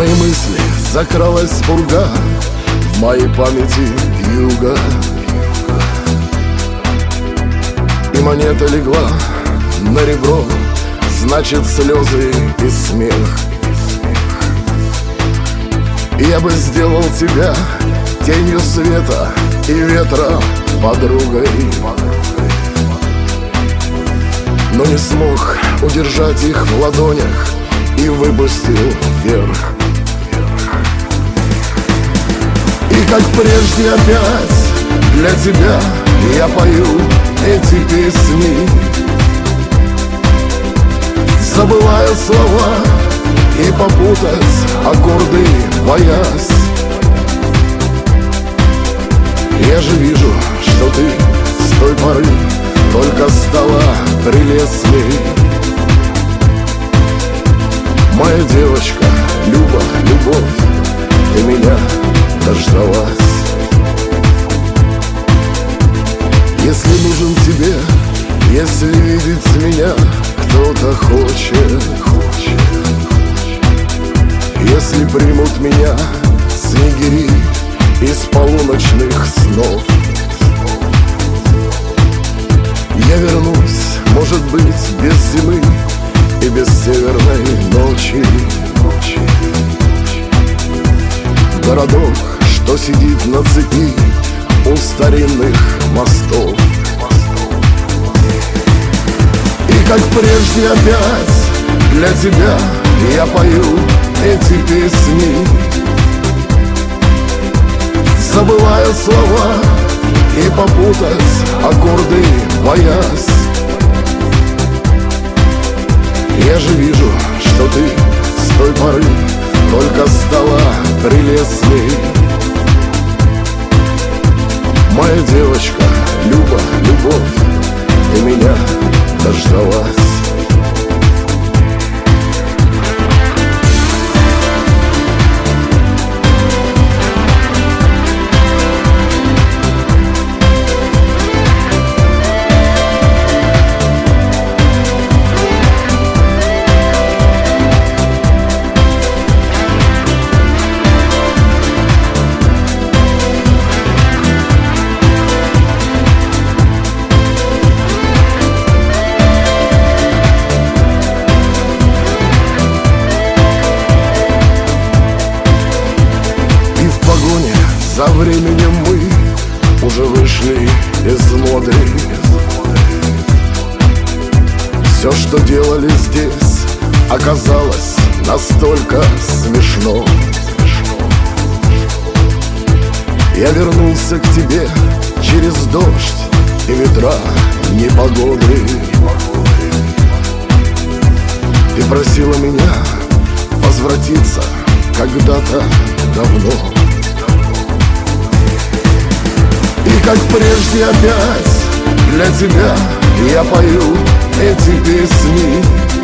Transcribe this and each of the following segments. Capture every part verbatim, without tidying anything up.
мои мысли закралась пурга, в моей памяти вьюга, и монета легла на ребро, значит, слезы и смех. И я бы сделал тебя тенью света и ветра, подругой, но не смог удержать их в ладонях и выпустил вверх. И как прежде опять для тебя я пою эти песни, забывая слова и попутать аккорды боясь. Я же вижу, что ты с той поры только стала прелестней. Моя девочка, Люба, любовь, ты меня дождалась. Если нужен тебе, если видеть меня кто-то хочет, если примут меня снегири из полуночных снов, я вернусь, может быть, без зимы и без северной ночи. Городок, что сидит на цепи у старинных мостов. И как прежде опять для тебя я пою эти песни, забывая слова и попутать аккорды боясь. Я же вижу, что ты с той поры только стала прелестней. Моя девочка, Люба, любовь, ты меня дождалась. За временем мы уже вышли из моды. Все, что делали здесь, оказалось настолько смешно. Я вернулся к тебе через дождь и ветра непогоды. Ты просила меня возвратиться когда-то давно. И как прежде опять для тебя я пою эти песни,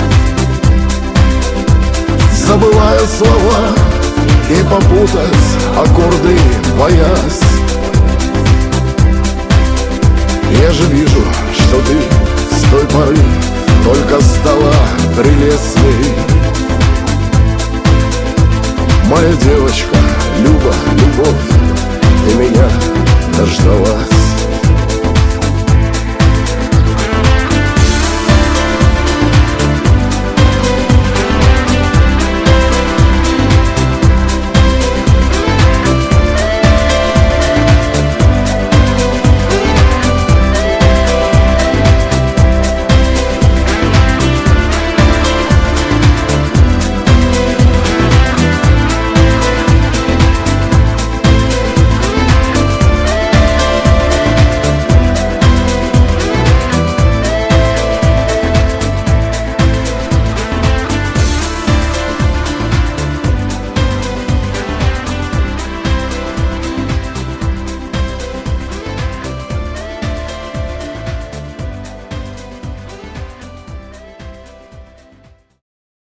забывая слова и попутать аккорды боясь. Я же вижу, что ты с той поры только стала прелестней. Моя девочка, Люба, любовь, ты меня дождалась.